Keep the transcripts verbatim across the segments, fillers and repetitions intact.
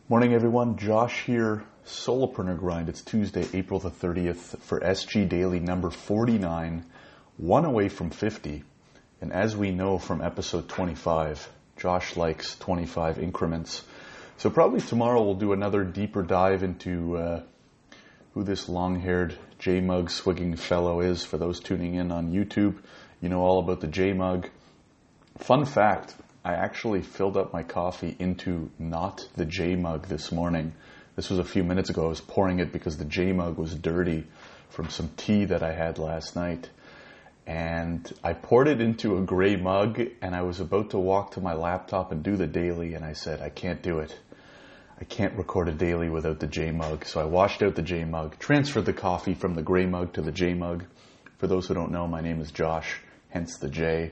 Morning, everyone. Josh here, Solopreneur Grind. It's Tuesday, April the thirtieth for S G Daily number forty-nine, one away from fifty. And as we know from episode twenty-five, Josh likes twenty-five increments. So probably tomorrow we'll do another deeper dive into uh, who this long-haired J-Mug swigging fellow is. For those tuning in on YouTube, you know all about the J-Mug. Fun fact, I actually filled up my coffee into not the J-Mug this morning. This was a few minutes ago. I was pouring it because the J-Mug was dirty from some tea that I had last night. And I poured it into a gray mug, and I was about to walk to my laptop and do the daily, and I said, I can't do it. I can't record a daily without the J-Mug. So I washed out the J-Mug, transferred the coffee from the gray mug to the J-Mug. For those who don't know, my name is Josh, hence the J.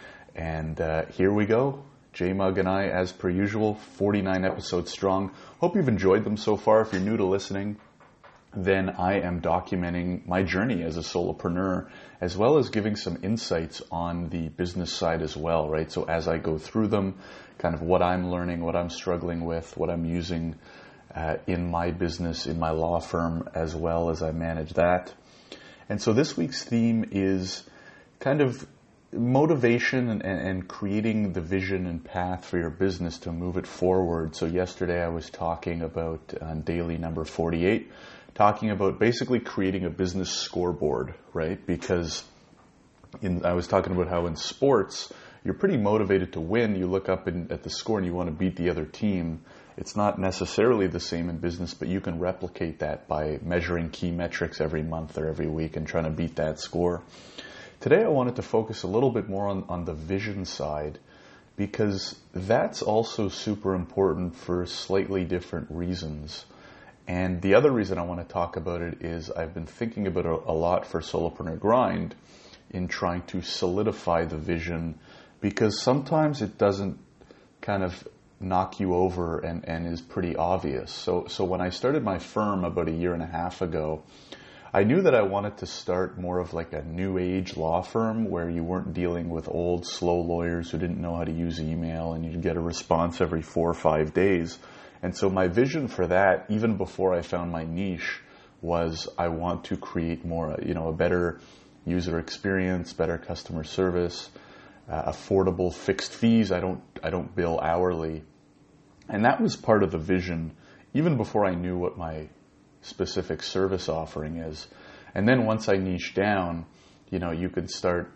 And uh, here we go. J-Mug and I, as per usual, forty-nine episodes strong. Hope you've enjoyed them so far. If you're new to listening, then I am documenting my journey as a solopreneur, as well as giving some insights on the business side as well, right? So as I go through them, kind of what I'm learning, what I'm struggling with, what I'm using uh, in my business, in my law firm, as well as I manage that. And so this week's theme is kind of motivation and, and creating the vision and path for your business to move it forward. So yesterday I was talking about on daily number forty-eight, talking about basically creating a business scoreboard, right? Because in, I was talking about how in sports, you're pretty motivated to win. You look up in, at the score and you want to beat the other team. It's not necessarily the same in business, but you can replicate that by measuring key metrics every month or every week and trying to beat that score. Today I wanted to focus a little bit more on, on the vision side, because that's also super important for slightly different reasons. And the other reason I want to talk about it is I've been thinking about it a lot for Solopreneur Grind in trying to solidify the vision, because sometimes it doesn't kind of knock you over and, and is pretty obvious. So, so when I started my firm about a year and a half ago, I knew that I wanted to start more of like a new age law firm where you weren't dealing with old, slow lawyers who didn't know how to use email and you'd get a response every four or five days. And so my vision for that, even before I found my niche, was I want to create more, you know, a better user experience, better customer service, uh, affordable fixed fees. I don't, I don't bill hourly. And that was part of the vision, even before I knew what my specific service offering is. And then once I niche down, you know, you could start,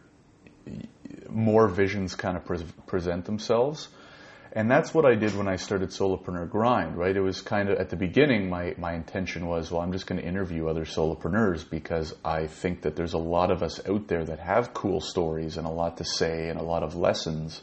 more visions kind of pre- present themselves. And that's what I did when I started Solopreneur Grind, right? It was kind of, at the beginning, my, my intention was, well, I'm just going to interview other solopreneurs because I think that there's a lot of us out there that have cool stories and a lot to say and a lot of lessons,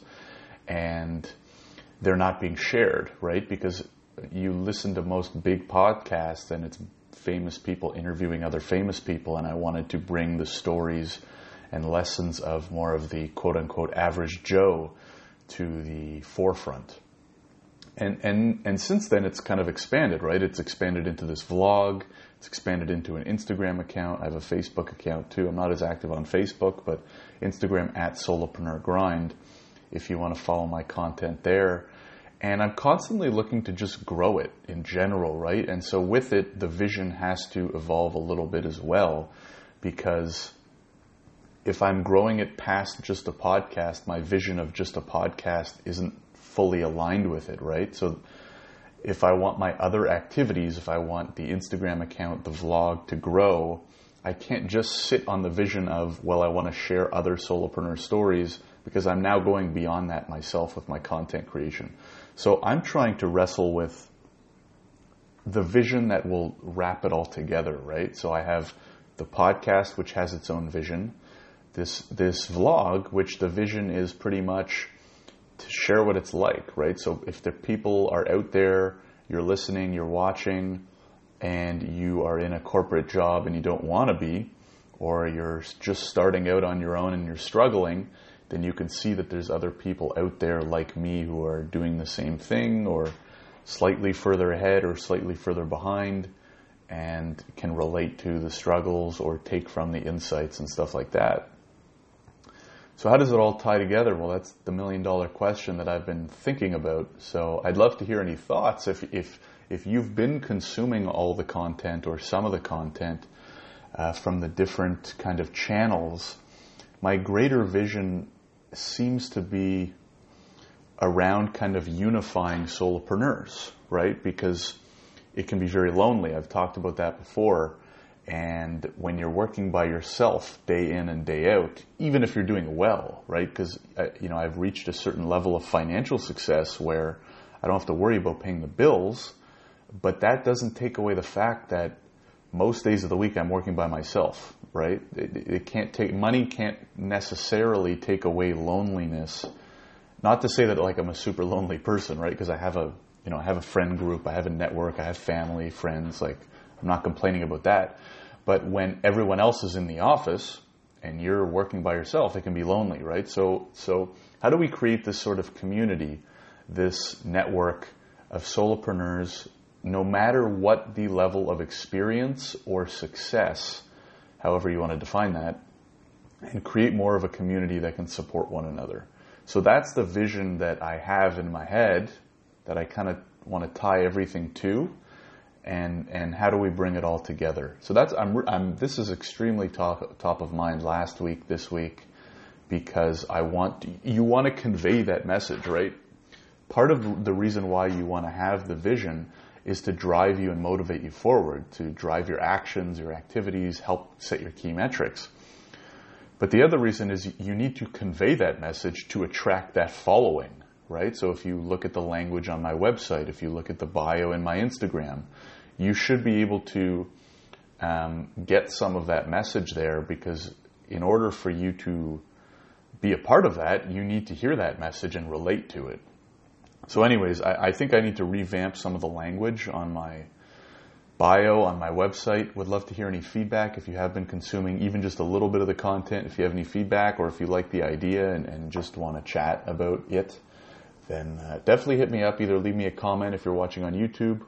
and they're not being shared, right? Because you listen to most big podcasts and it's famous people interviewing other famous people, and I wanted to bring the stories and lessons of more of the quote-unquote average Joe to the forefront. And and and since then it's kind of expanded, right? It's expanded into this vlog, it's expanded into an Instagram account. I have a Facebook account too. I'm not as active on Facebook, but Instagram at Solopreneur Grind if you want to follow my content there. And I'm constantly looking to just grow it in general, right? And so with it, the vision has to evolve a little bit as well, because if I'm growing it past just a podcast, my vision of just a podcast isn't fully aligned with it, right? So if I want my other activities, if I want the Instagram account, the vlog to grow, I can't just sit on the vision of, well, I want to share other solopreneur stories, because I'm now going beyond that myself with my content creation. So I'm trying to wrestle with the vision that will wrap it all together, right? So I have the podcast, which has its own vision, this this vlog, which the vision is pretty much to share what it's like, right? So if the people are out there, you're listening, you're watching, and you are in a corporate job and you don't want to be, or you're just starting out on your own and you're struggling, then you can see that there's other people out there like me who are doing the same thing, or slightly further ahead or slightly further behind, and can relate to the struggles or take from the insights and stuff like that. So how does it all tie together? Well, that's the million dollar question that I've been thinking about. So I'd love to hear any thoughts. If if if you've been consuming all the content or some of the content uh, from the different kind of channels, my greater vision seems to be around kind of unifying solopreneurs, right? Because it can be very lonely. I've talked about that before. And when you're working by yourself day in and day out, even if you're doing well, right? Because, uh, you know, I've reached a certain level of financial success where I don't have to worry about paying the bills, but that doesn't take away the fact that most days of the week I'm working by myself, right? It, it can't take, money can't necessarily take away loneliness. Not to say that like I'm a super lonely person, right? Because I have a, you know, I have a friend group, I have a network, I have family, friends, like I'm not complaining about that. But when everyone else is in the office and you're working by yourself, it can be lonely, right? So, so how do we create this sort of community, this network of solopreneurs, no matter what the level of experience or success, however you want to define that, and create more of a community that can support one another? So that's the vision that I have in my head that I kind of want to tie everything to. And and how do we bring it all together? So that's I'm I'm this is extremely top top of mind last week, this week, because I want to, you want to convey that message, right? Part of the reason why you want to have the vision is to drive you and motivate you forward, to drive your actions, your activities, help set your key metrics. But the other reason is you need to convey that message to attract that following, right? So if you look at the language on my website, if you look at the bio in my Instagram, you should be able to um, get some of that message there, because in order for you to be a part of that, you need to hear that message and relate to it. So anyways, I, I think I need to revamp some of the language on my bio, on my website. Would love to hear any feedback if you have been consuming even just a little bit of the content. If you have any feedback, or if you like the idea and, and just want to chat about it, then uh, definitely hit me up. Either leave me a comment if you're watching on YouTube,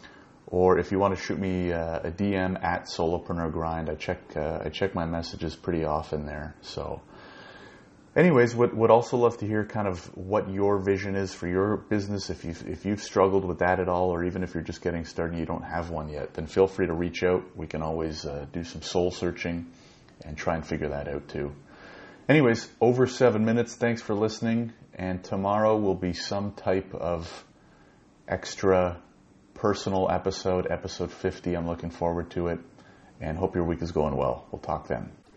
or if you want to shoot me uh, a D M at Solopreneur Grind. I check uh, I check my messages pretty often there. So anyways, would would also love to hear kind of what your vision is for your business. If you've, if you've struggled with that at all, or even if you're just getting started and you don't have one yet, then feel free to reach out. We can always uh, do some soul searching and try and figure that out too. Anyways, over seven minutes. Thanks for listening. And tomorrow will be some type of extra personal episode, episode fifty. I'm looking forward to it, and hope your week is going well. We'll talk then.